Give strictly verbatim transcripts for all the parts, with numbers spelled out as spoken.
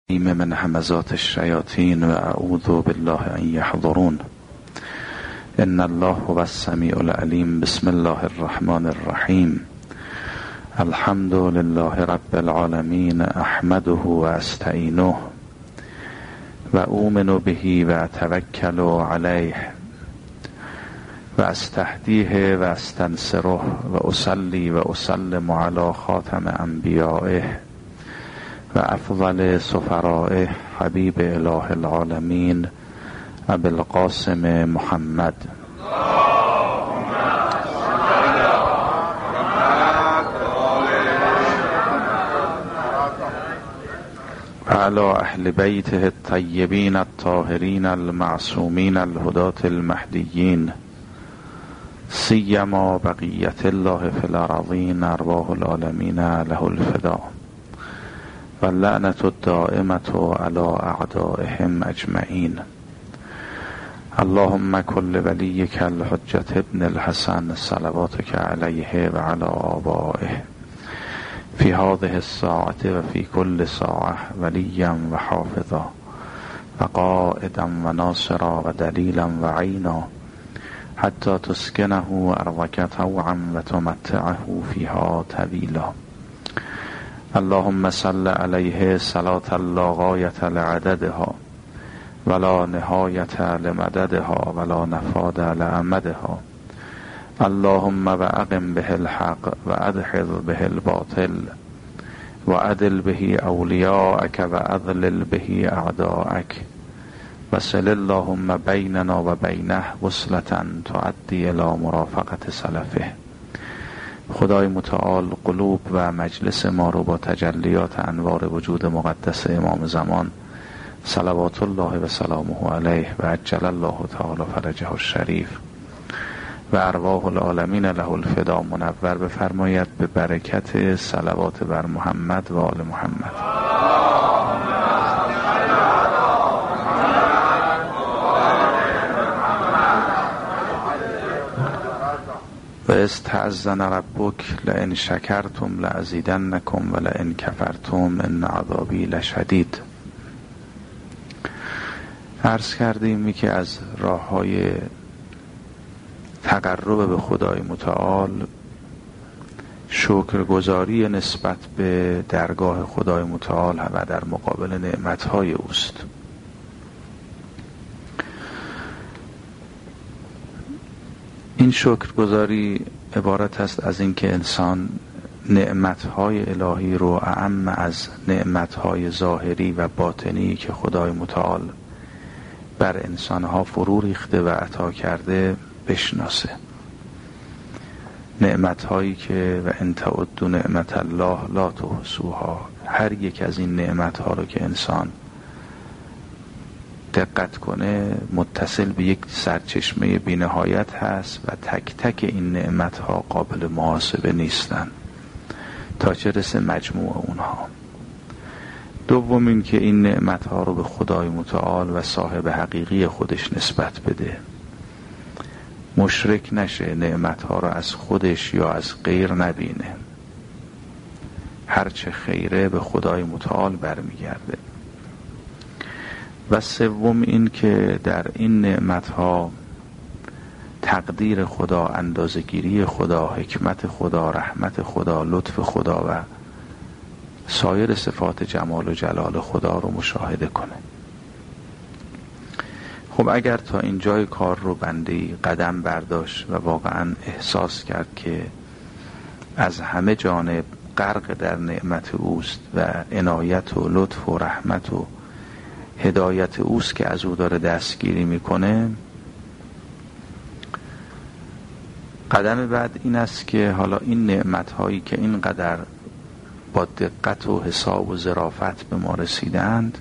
من همزات الشیاطین و اعوذ بالله ان یحضرون. ان الله هو السمیع العلیم. بسم الله الرحمن الرحیم. الحمد لله رب العالمین. احمده و استعینه و اؤمن به و اتوکل علیه و استهدیه و استنصره و اصلی و اسلم علی خاتم انبیائه و افضل سفرائه حبیب اله العالمین ابی القاسم محمد و علی اهل بیته الطیبین الطاهرین المعصومین الهداة المهدیین سیما بقیت الله فی الارضین ارواح العالمین له الفدا و لعنت الدائمة علی اعدائهم اجمعین. اللهم کل ولیک الحجة ابن الحسن صلواتک علیه و علی آبائه فی هذه الساعة و فی کل ساعة ولیا و حافظا و قائدا و ناصرا و دلیلا و عینا حتی تسکنه ارضک طوعا و تمتعه فیها طویلا. اللهم صل علیه صلاة لا غایة لعددها ولا نهایة لمددها ولا نفاد لأمدها. اللهم و اقم به الحق و ادحض به الباطل و عدل به اولیاءک و اضلل به اعداءک وصل اللهم بیننا و بینه وصلة تعدی الی مرافقت سلفه. خدای متعال قلوب و مجلس ما رو با تجلیات انوار وجود مقدس امام زمان صلوات الله و سلامه علیه و عجل الله تعالی فرجه الشریف و ارواح العالمین له الفدا منور بفرماید به برکت صلوات بر محمد و آل محمد. و استعذن ربک لئن شکرتم لازیدنکم و لئن کفرتم ان عذابی لشدید. عرض کردیم که از راه های تقرب به خدای متعال شکرگزاری نسبت به درگاه خدای متعال و در مقابل نعمتهای اوست. این شکرگزاری عبارت است از اینکه انسان نعمتهای الهی رو اعم از نعمتهای ظاهری و باطنی که خدای متعال بر انسانها فرو ریخته و عطا کرده بشناسه. نعمتهایی که و ان تعدوا نعمت الله لا تحصوها، هر یک از این نعمتها رو که انسان دقت کنه متصل به یک سرچشمه بی‌نهایت هست و تک تک این نعمتها قابل محاسبه نیستن تا چه رسه مجموع اونها. دوم این که این نعمتها رو به خدای متعال و صاحب حقیقی خودش نسبت بده، مشرک نشه، نعمتها رو از خودش یا از غیر نبینه، هرچه خیره به خدای متعال برمیگرده. و سوم این که در این نعمتها تقدیر خدا، اندازه‌گیری خدا، حکمت خدا، رحمت خدا، لطف خدا و سایر صفات جمال و جلال خدا رو مشاهده کنه. خب اگر تا اینجای کار رو بنده‌ای قدم برداشت و واقعا احساس کرد که از همه جانب غرق در نعمت اوست و عنایت و لطف و رحمت و هدایت اوست که از او داره دستگیری میکنه، قدم بعد این است که حالا این نعمت هایی که اینقدر با دقت و حساب و ظرافت به ما رسیدند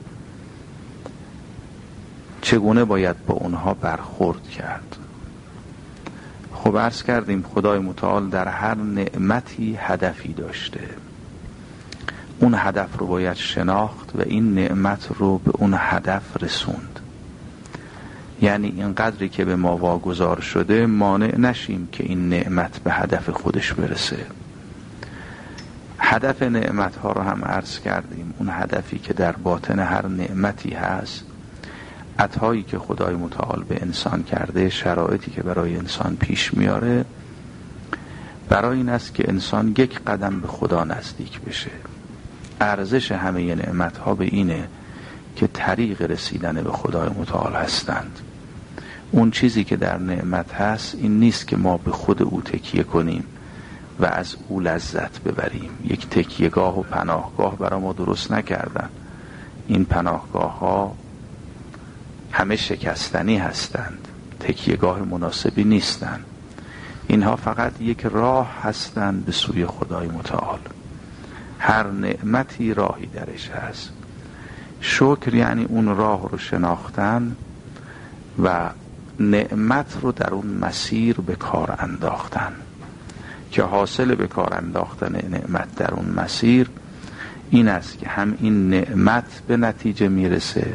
چگونه باید با اونها برخورد کرد. خب عرض کردیم خدای متعال در هر نعمتی هدفی داشته، اون هدف رو باید شناخت و این نعمت رو به اون هدف رسوند. یعنی این قدری که به ما واگذار شده مانع نشیم که این نعمت به هدف خودش برسه. هدف نعمت ها رو هم عرض کردیم. اون هدفی که در باطن هر نعمتی هست، عطایی که خدای متعال به انسان کرده، شرایطی که برای انسان پیش میاره، برای این است که انسان یک قدم به خدا نزدیک بشه. ارزش همه نعمت ها به اینه که طریق رسیدن به خدای متعال هستند. اون چیزی که در نعمت هست این نیست که ما به خود او تکیه کنیم و از او لذت ببریم. یک تکیهگاه و پناهگاه برای ما درست نکردن. این پناهگاه ها همه شکستنی هستند، تکیهگاه مناسبی نیستند. اینها فقط یک راه هستند به سوی خدای متعال. هر نعمتی راهی درش هست. شکر یعنی اون راه رو شناختن و نعمت رو در اون مسیر به کار انداختن، که حاصل به کار انداختن نعمت در اون مسیر این است که هم این نعمت به نتیجه میرسه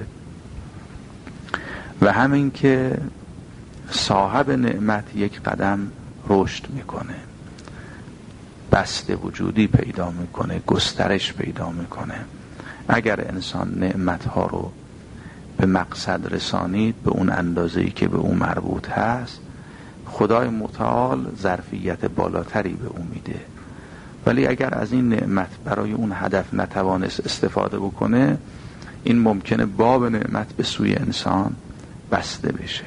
و همین که صاحب نعمت یک قدم رشد میکنه، بسط وجودی پیدا میکنه، گسترش پیدا میکنه. اگر انسان نعمتها رو به مقصد رسانید به اون اندازه‌ای که به اون مربوط هست، خدای متعال ظرفیت بالاتری به اون میده. ولی اگر از این نعمت برای اون هدف نتوانست استفاده بکنه، این ممکنه باب نعمت به سوی انسان بسته بشه.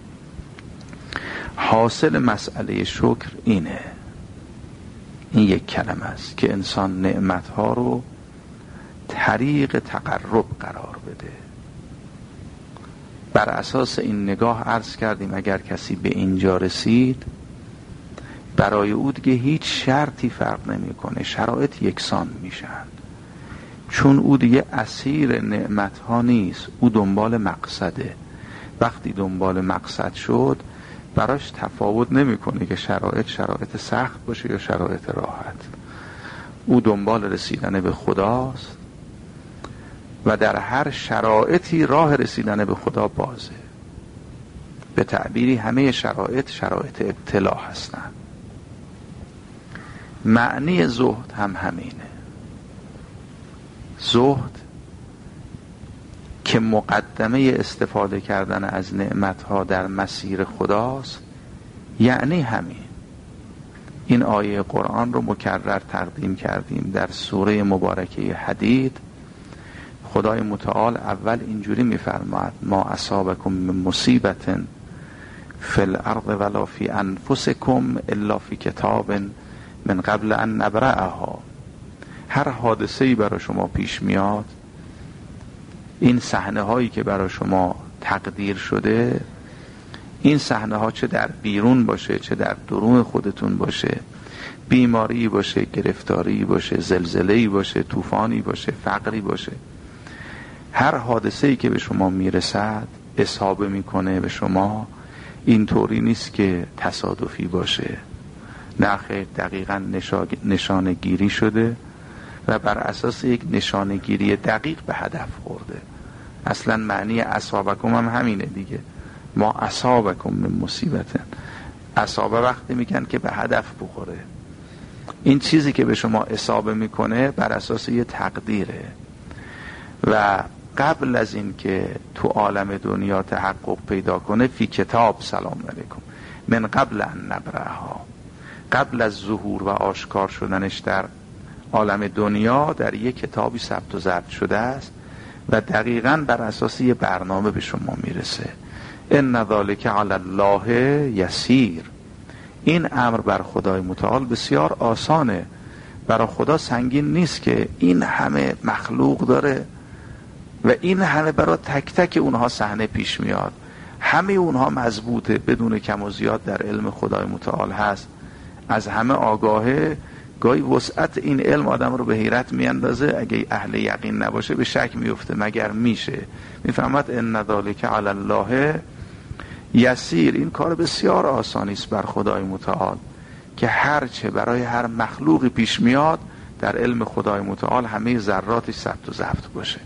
حاصل مسئله شکر اینه، این یک کلمه است که انسان نعمتها رو طریق تقرب قرار بده. بر اساس این نگاه عرض کردیم اگر کسی به اینجا رسید، برای او دیگه هیچ شرطی فرق نمیکنه، شرایط یکسان میشن، چون او دیگه اسیر نعمت ها نیست، او دنبال مقصده. وقتی دنبال مقصد شد براش تفاوت نمیکنه که شرایط شرایط سخت باشه یا شرایط راحت. او دنبال رسیدن به خداست و در هر شرایطی راه رسیدن به خدا بازه. به تعبیری همه شرایط شرایط ابتلا هستن. معنی زهد هم همینه. زهد که مقدمه استفاده کردن از نعمتها در مسیر خداست، یعنی همین. این آیه قرآن رو مکرر تقدیم کردیم در سوره مبارکه حدید. خدای متعال اول اینجوری میفرماید: ما اصابکم من مصیبت فی الارض ولا فی انفسکم الا فی کتاب من قبل ان نبرأها. هر حادثه‌ای برای شما پیش میاد، این صحنه هایی که برای شما تقدیر شده، این صحنه ها چه در بیرون باشه چه در درون خودتون باشه، بیماری باشه، گرفتاری باشه، زلزله‌ای باشه، طوفانی باشه، فقری باشه، هر حادثه‌ای که به شما میرسد اصابه میکنه به شما. این طوری نیست که تصادفی باشه، نه خیر، دقیقاً نشانه گیری شده و بر اساس یک نشانه گیری دقیق به هدف خورده. اصلا معنی اصابکم هم همینه دیگه. ما اصابکم من مصیبت، اصابه وقتی میگن که به هدف بخوره. این چیزی که به شما اصابه میکنه بر اساس یه تقدیره و قبل از این که تو عالم دنیا تحقق پیدا کنه، فی کتاب، سلام علیکم، من قبل ان نبرأها، قبل از ظهور و آشکار شدنش در عالم دنیا در یک کتابی ثبت و ضبط شده است و دقیقاً بر اساس یه برنامه به شما میرسه. ان ذلک علی الله یسیر. این امر بر خدای متعال بسیار آسانه. برای خدا سنگین نیست که این همه مخلوق داره و این همه برای تک تک اونها صحنه پیش میاد، همه اونها مضبوطه، بدون کم و زیاد در علم خدای متعال هست، از همه آگاهه. گاهی وسعت این علم آدم رو به حیرت میاندازه، اگه اهل یقین نباشه به شک میفته مگر میشه. میفهمد ان ذلک علی الله یسیر. این کار بسیار آسانی است بر خدای متعال که هر چه برای هر مخلوقی پیش میاد در علم خدای متعال همه ذراتش ثبت و ضبط باشه.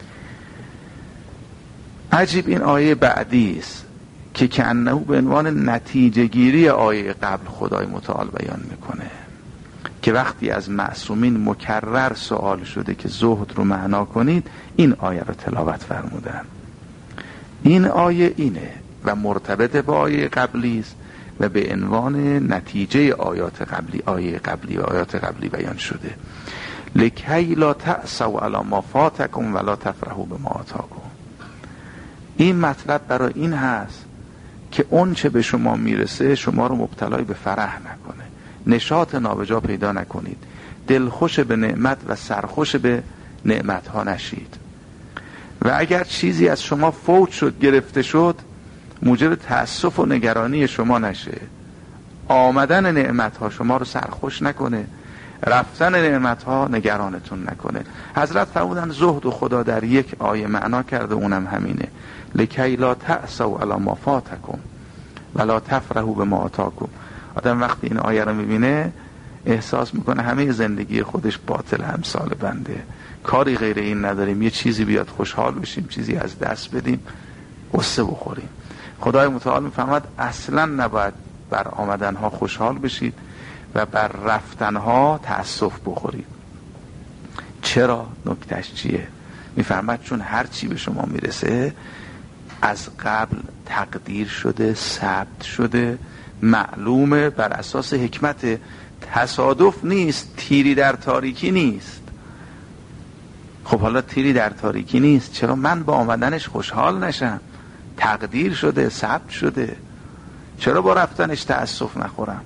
عجیب این آیه بعدی است که کأنه به عنوان نتیجه گیری آیه قبل خدای متعال بیان میکنه. که وقتی از معصومین مکرر سوال شده که زهد رو معنا کنید، این آیه رو تلاوت فرمودن. این آیه اینه و مرتبط با آیه قبلی است و به عنوان نتیجه آیات قبلی آیه قبلی و آیات قبلی بیان شده. لکی لا تأسوا علی ما فاتکم ولا تفرحوا بما آتاکم. این مطلب برای این هست که اون چه به شما میرسه شما رو مبتلای به فرح نکنه، نشاط نابجا پیدا نکنید، دلخوش به نعمت و سرخوش به نعمت ها نشید و اگر چیزی از شما فوت شد، گرفته شد، موجب تأسف و نگرانی شما نشه. آمدن نعمت ها شما رو سرخوش نکنه، رفتن نعمت ها نگرانتون نکنه. حضرت فرمودن زهد و خدا در یک آیه معنا کرده، اونم همینه. لکی لا تأسوا علی ما فاتکم ولا تفرحوا بما آتاکم. آدم وقتی این آیه رو میبینه احساس میکنه همه زندگی خودش باطل، همسال بنده، کاری غیر این نداریم، یه چیزی بیاد خوشحال بشیم، چیزی از دست بدیم، قصه بخوریم. خدای متعال میفرماد اصلا نباید بر آمدنها خوشحال بشید و بر رفتنها تأسف بخورید. چرا؟ نکتهش چیه؟ میفرماد چون هر چی به شما میرسه از قبل تقدیر شده، ثبت شده، معلومه، بر اساس حکمت، تصادف نیست، تیری در تاریکی نیست. خب حالا تیری در تاریکی نیست، چرا من با آمدنش خوشحال نشم؟ تقدیر شده، ثبت شده، چرا با رفتنش تأسف نخورم؟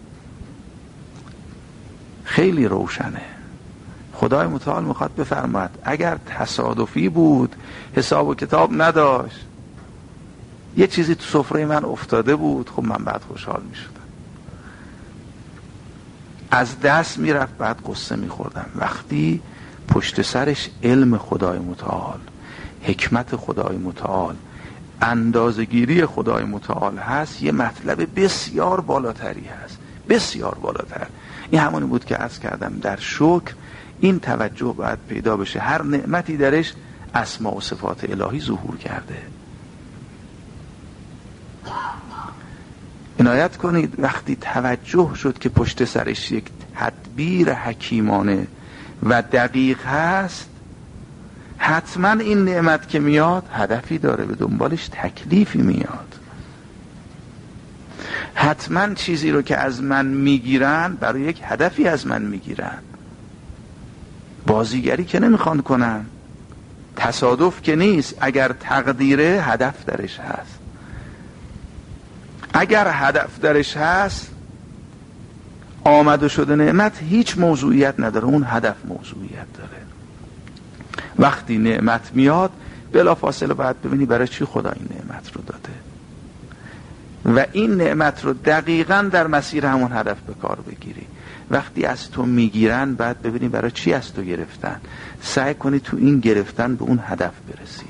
خیلی روشنه. خدای متعال میخواد بفرماید اگر تصادفی بود، حساب و کتاب نداشت، یه چیزی تو سفره من افتاده بود، خب من بعد خوشحال میشدم، از دست میرفت بعد قصه میخوردم. وقتی پشت سرش علم خدای متعال، حکمت خدای متعال، اندازه‌گیری خدای متعال هست، یه مطلب بسیار بالاتری هست، بسیار بالاتر. این همونی بود که عرض کردم در شکر این توجه باید پیدا بشه، هر نعمتی درش اسما و صفات الهی ظهور کرده. عنایت کنید وقتی توجه شد که پشت سرش یک تدبیر حکیمانه و دقیق هست، حتما این نعمت که میاد هدفی داره، به دنبالش تکلیفی میاد. حتما چیزی رو که از من میگیرن برای یک هدفی از من میگیرن. بازیگری که نمیخوان کنن، تصادف که نیست. اگر تقدیره هدف درش هست، اگر هدف درش هست آمد و شده نعمت هیچ موضوعیت نداره، اون هدف موضوعیت داره. وقتی نعمت میاد بلافاصله باید ببینی برای چی خدا این نعمت رو داده و این نعمت رو دقیقاً در مسیر همون هدف به کار بگیری. وقتی از تو میگیرن باید ببینی برای چی از تو گرفتن، سعی کنی تو این گرفتن به اون هدف برسی.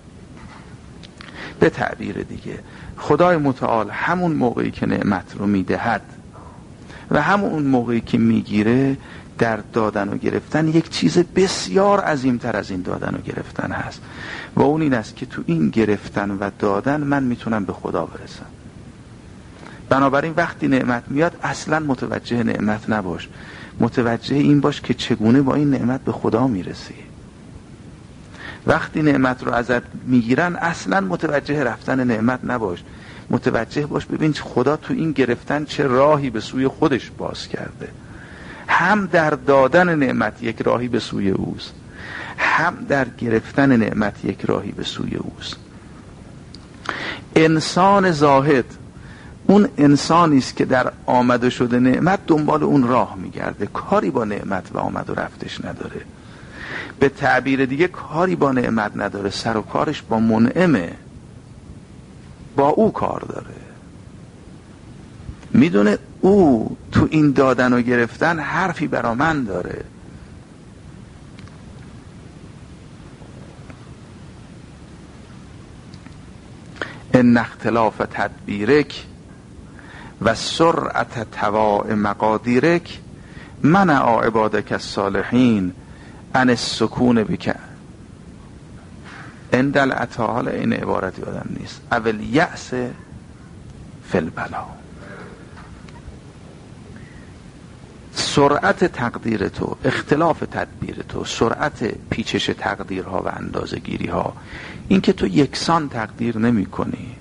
به تعبیر دیگه خدای متعال همون موقعی که نعمت رو میدهد و همون موقعی که میگیره، در دادن و گرفتن یک چیز بسیار عظیمتر از این دادن و گرفتن هست و اون این است که تو این گرفتن و دادن من میتونم به خدا برسم. بنابراین وقتی نعمت میاد اصلا متوجه نعمت نباش، متوجه این باش که چگونه با این نعمت به خدا میرسی. وقتی نعمت رو ازت میگیرن اصلا متوجه رفتن نعمت نباش، متوجه باش ببین خدا تو این گرفتن چه راهی به سوی خودش باز کرده. هم در دادن نعمت یک راهی به سوی اوست، هم در گرفتن نعمت یک راهی به سوی اوست. انسان زاهد اون انسانی است که در آمد و شده نعمت دنبال اون راه میگرده، کاری با نعمت و آمد و رفتش نداره. به تعبیر دیگه کاری با نعمت نداره، سر و کارش با منعمه، با او کار داره. میدونه او تو این دادن و گرفتن حرفی برا من داره. ان اختلاف تدبیرک و سرعت تواع مقادیرک منع عبادک الصالحین عن السکون بک عند العطا. حالا این عبارتی آدم نیست، اول یأس فی البلا. سرعت تقدیر تو، اختلاف تدبیر تو، سرعت پیچش تقدیرها و اندازه گیری ها، این که تو یکسان تقدیر نمی کنی.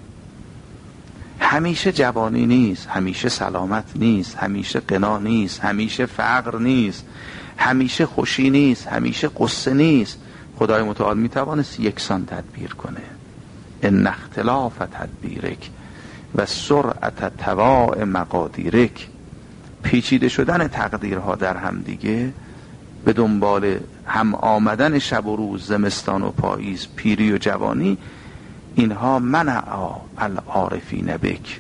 همیشه جوانی نیست، همیشه سلامت نیست، همیشه غنا نیست، همیشه فقر نیست، همیشه خوشی نیست، همیشه قصه نیست. خدای متعال می توانست یکسان تدبیر کنه. ان اختلاف تدبیرک و سرعت تواع مقادیرک، پیچیده شدن تقدیرها در هم دیگه به دنبال هم آمدن شب و روز، زمستان و پاییز، پیری و جوانی، اینها منع العارفین بک،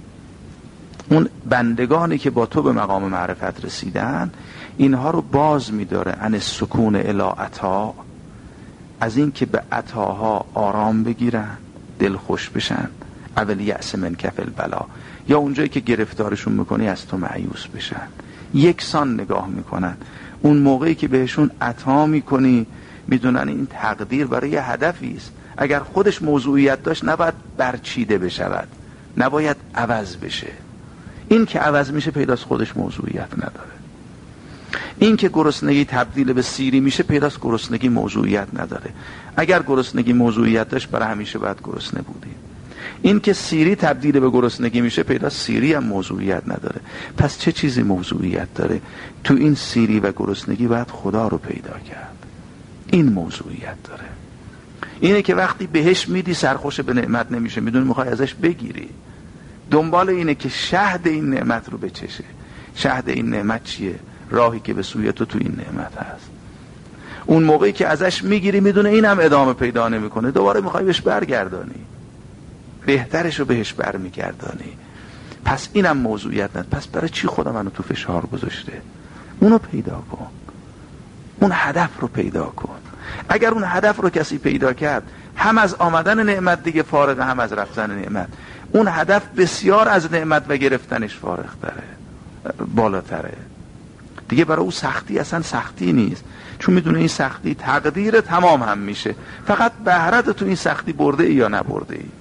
اون بندگانی که با تو به مقام معرفت رسیدن، اینها رو باز می‌داره عن السکون الی عطا، از این که به عطاها آرام بگیرن، دل خوش بشن، اول یأس من کف البلا، یا اونجایی که گرفتارشون میکنی از تو مایوس بشن. یکسان نگاه میکنن. اون موقعی که بهشون عطا میکنی میدونن این تقدیر برای یه هدفی است. اگر خودش موضوعیت داشت نباید برچیده بشود، نباید عوض بشه. این که عوض میشه پیداست خودش موضوعیت نداره. این که گرسنگی تبدیل به سیری میشه پیداست گرسنگی موضوعیت نداره. اگر گرسنگی موضوعیت داشت برای همیشه باید گرسنه بودیم. این که سیری تبدیل به گرسنگی میشه پیداست سیری هم موضوعیت نداره. پس چه چیزی موضوعیت داره؟ تو این سیری و گرسنگی باید خدا رو پیدا کرد. این موضوعیت داره. اینه که وقتی بهش میدی سرخوش به نعمت نمیشه، میدونی میخوای ازش بگیری. دنبال اینه که شهد این نعمت رو بچشه. شهد این نعمت چیه؟ راهی که به سوی تو تو این نعمت هست. اون موقعی که ازش میگیری میدونه اینم ادامه پیدا نمیکنه، دوباره میخوای بهش برگردانی، بهترش رو بهش برمیگردانی. پس اینم موضوعیت ند. پس برای چی خدا منو تو فشار گذاشته؟ اونو پیدا کن، اون هدف رو پیدا کن. اگر اون هدف رو کسی پیدا کرد، هم از آمدن نعمت دیگه فارغه، هم از رفتن نعمت. اون هدف بسیار از نعمت و گرفتنش فارغ تره، بالاتره دیگه. برای او سختی اصلا سختی نیست، چون میدونه این سختی تقدیر تمام هم میشه، فقط بهرت تو این سختی برده ای یا نبرده ای.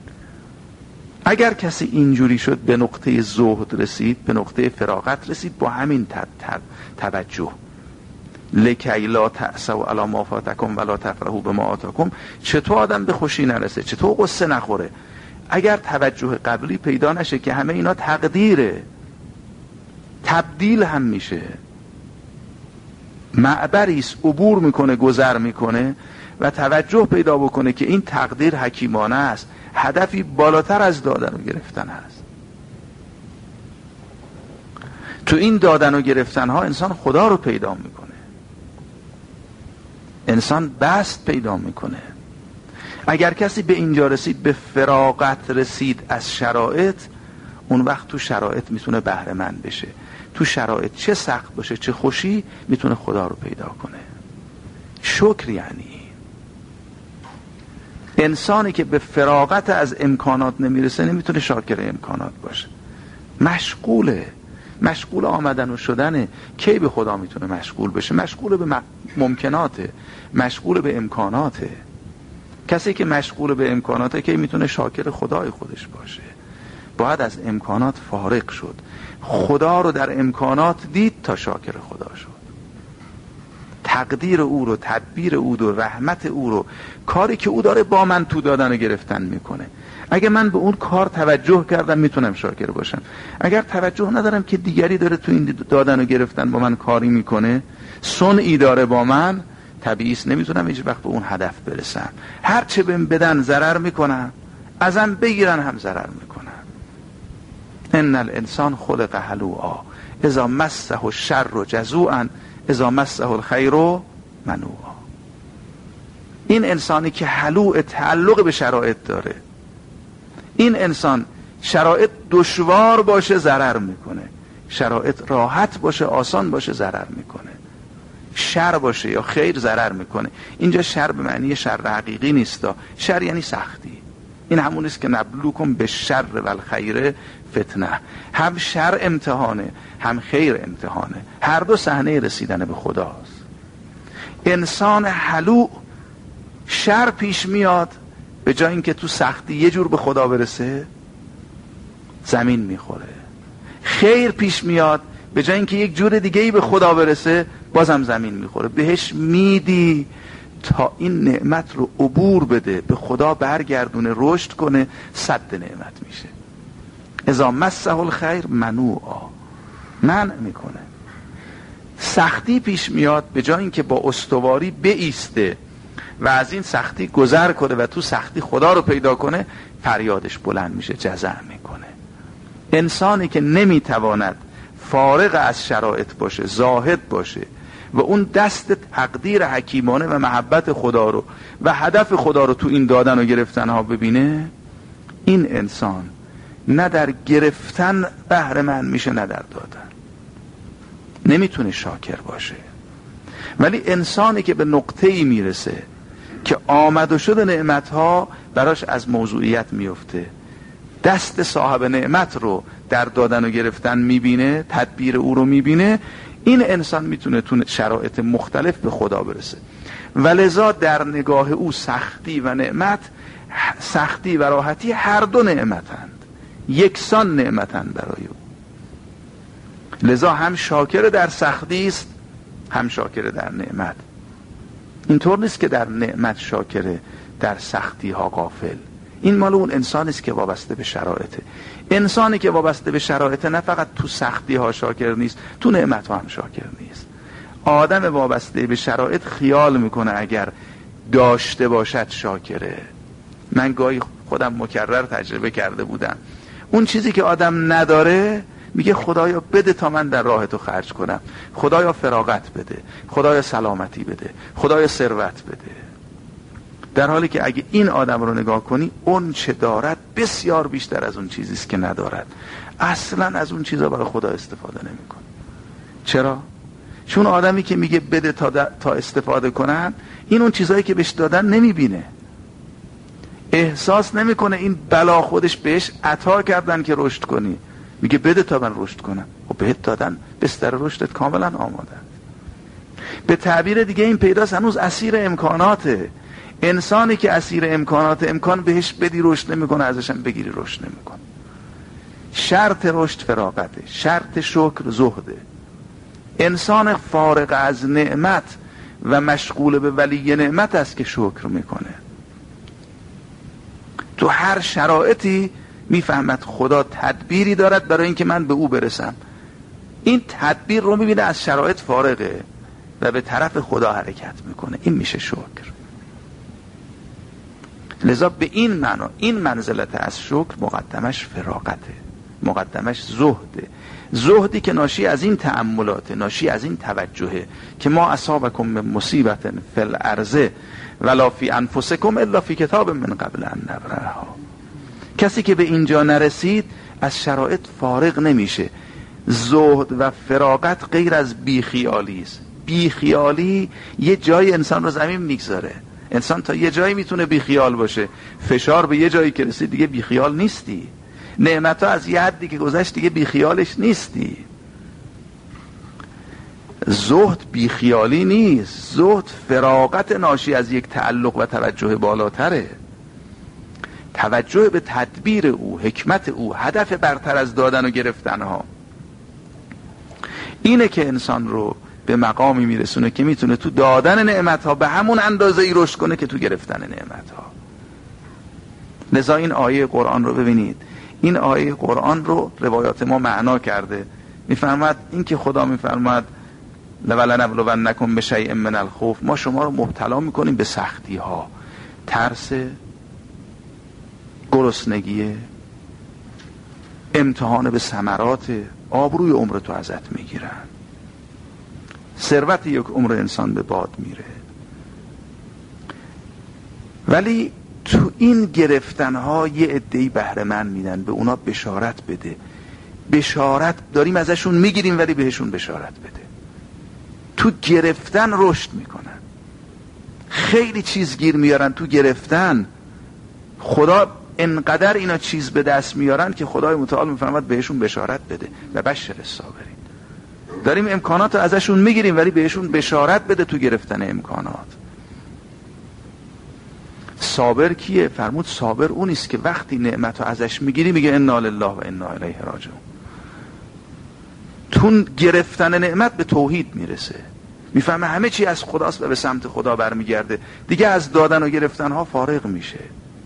اگر کسی اینجوری شد به نقطه زهد رسید، به نقطه فراغت رسید، با همین توجه لکی لا تأسوا علی ما فاتکم ولا تفرحوا بما آتاکم، چطور آدم به خوشی نرسه، چطور قصه نخوره؟ اگر توجه قبلی پیدا نشه که همه اینا تقدیره، تبدیل هم میشه، معبریست، عبور میکنه، گذر میکنه، و توجه پیدا بکنه که این تقدیر حکیمانه است، هدفی بالاتر از دادن و گرفتن است. تو این دادن و گرفتن ها انسان خدا رو پیدا میکنه، انسان بست پیدا میکنه. اگر کسی به اینجا رسید، به فراغت رسید از شرایط، اون وقت تو شرایط میتونه بهره مند بشه. تو شرایط چه سخت باشه چه خوشی میتونه خدا رو پیدا کنه. شکر یعنی انسانی که به فراغت از امکانات نمیرسه نمیتونه شاکر امکانات باشه. مشغوله، مشغول آمدن و شدنه. کی به خدا میتونه مشغول بشه؟ مشغول به ممکناته، مشغول به امکاناته. کسی که مشغول به امکاناته کی میتونه شاکر خدای خودش باشه؟ باید از امکانات فارغ شد، خدا رو در امکانات دید تا شاکر خدا شد. تقدیر او رو، تدبیر او رو، رحمت او رو، کاری که او داره با من تو دادن و گرفتن میکنه. اگه من به اون کار توجه کردم میتونم شاکر باشم. اگر توجه ندارم که دیگری داره تو این دادن و گرفتن با من کاری میکنه، صنعی داره با من، طبیعیست نمیتونم هیچ وقت به اون هدف برسم. هر چه بهم بدن ضرر میکنم، ازم بگیرن هم ضرر میکنم. ان الانسان خلق هلوعا اذا مسه الشر جزوعا اذا مسه الخیر منوعا. این انسانی که هلوع، تعلق به شرایط داره، این انسان شرایط دشوار باشه ضرر میکنه، شرایط راحت باشه آسان باشه ضرر میکنه، شر باشه یا خیر ضرر میکنه. اینجا شر به معنی شر حقیقی نیستا، شر یعنی سختی. این همون است که نبلوکم به شر و الخیر فتنه، هم شر امتحانه هم خیر امتحانه، هر دو صحنه رسیدن به خداست. انسان هلوع، شر پیش میاد، به جای اینکه تو سختی یه جور به خدا برسه زمین میخوره. خیر پیش میاد، به جای اینکه یک جور دیگه ای به خدا برسه بازم زمین میخوره. بهش میدی تا این نعمت رو عبور بده، به خدا برگردونه، رشد کنه، صد نعمت میشه. اذا مسه الخیر منوعا، منع میکنه. سختی پیش میاد، به جای اینکه با استواری بایسته و از این سختی گذر کنه و تو سختی خدا رو پیدا کنه، فریادش بلند میشه، جزع میکنه. انسانی که نمیتواند فارغ از شرایط باشه، زاهد باشه و اون دست تقدیر حکیمانه و محبت خدا رو و هدف خدا رو تو این دادن و گرفتن ها ببینه، این انسان نه در گرفتن بهره مند میشه نه در دادن، نمیتونه شاکر باشه. ولی انسانی که به نقطه‌ای میرسه که آمد و شد نعمت ها براش از موضوعیت میفته، دست صاحب نعمت رو در دادن و گرفتن میبینه، تدبیر او رو میبینه، این انسان میتونه تو شرایط مختلف به خدا برسه. ولذا در نگاه او سختی و نعمت، سختی و راحتی هر دو نعمتند، یکسان نعمتند برای او. لذا هم شاکر در سختی است، هم شاکر در نعمت. اینطور نیست که در نعمت شاکره، در سختی ها غافل. این مال اون انسانی است که وابسته به شرایطه. انسانی که وابسته به شرایطه نه فقط تو سختی ها شاکر نیست، تو نعمت ها هم شاکر نیست. آدم وابسته به شرایط خیال میکنه اگر داشته باشد شاکره. من گاهی خودم مکرر تجربه کرده بودم، اون چیزی که آدم نداره میگه خدایا بده تا من در راه تو خرج کنم، خدایا فراغت بده، خدایا سلامتی بده، خدایا ثروت بده. در حالی که اگه این آدم رو نگاه کنی، اون چه دارد بسیار بیشتر از اون چیزیست که ندارد. اصلا از اون چیزا برای خدا استفاده نمیکنه. چرا؟ چون آدمی که میگه بده تا, تا استفاده کنن، این اون چیزایی که بهش دادن نمیبینه، احساس نمیکنه این بلا خودش بهش عطا کردن که رشد کنی. میگه بده تا من رشد کنم. و بهت دادن، بستر رشدت کاملا آماده. به تعبیر دیگه این پیداست هنوز اسیر امکاناته. انسانی که اسیر امکانات، امکان بهش بدی رشد نمیکنه، ازش هم بگیری رشد نمیکنه. شرط رشد فراغته، شرط شکر زهده. انسان فارغ از نعمت و مشغول به ولی نعمت است که شکر میکنه. تو هر شرایطی میفهمد خدا تدبیری دارد برای اینکه من به او برسم. این تدبیر رو میبینه از شرایط فارغه و به طرف خدا حرکت میکنه. این میشه شکر. لذا به این معنا، این منزلت از شکر مقدمش فراغته، مقدمش زهده. زهدی که ناشی از این تأملات، ناشی از این توجهه که ما اصابکم من مصیبت فی الارض ولا فی انفسکم الا فی کتاب من قبل ان نبرها. کسی که به اینجا نرسید از شرایط فارغ نمیشه. زهد و فراغت غیر از بیخیالی است. بیخیالی یه جای انسان رو زمین میگذاره. انسان تا یه جایی میتونه بیخیال باشه، فشار به یه جایی که رسید دیگه بیخیال نیستی. نعمت ها از یه حدی که گذشت دیگه بیخیالش نیستی. زهد بیخیالی نیست، زهد فراغت ناشی از یک تعلق و توجه بالاتره. توجه به تدبیر او، حکمت او، هدف برتر از دادن و گرفتن ها. اینه که انسان رو به مقامی میرسونه که میتونه تو دادن نعمت ها به همون اندازه ای رشد کنه که تو گرفتن نعمت ها. لذا این آیه قرآن رو ببینید، این آیه قرآن رو روایات ما معنا کرده. میفرماد این که خدا میفرماد لولنبلونکم بشیء من الخوف، ما شما رو مبتلا میکنیم به سختی ها، ترس، گرسنگی، امتحان به ثمرات، آبروی عمر تو ازت میگیرن، ثروت یک عمر انسان به باد میره. ولی تو این گرفتن ها یه عده‌ای بهره مند میدن، به اونا بشارت بده. بشارت داریم ازشون میگیریم ولی بهشون بشارت بده. تو گرفتن رشد میکنن، خیلی چیز گیر میارن تو گرفتن. خدا انقدر اینا چیز به دست میارن که خدای متعال میفرماد بهشون بشارت بده و بشر الصابرین. داریم امکانات رو ازشون میگیریم ولی بهشون بشارت بده تو گرفتن امکانات. صابر کیه؟ فرمود صابر اونیست که وقتی نعمت رو ازش میگیری میگه انا لله و انا الیه راجعون. تو گرفتن نعمت به توحید میرسه، میفهمه همه چی از خداست و به سمت خدا برمیگرده، دیگه از دادن و گرفتن ها فارغ میشه.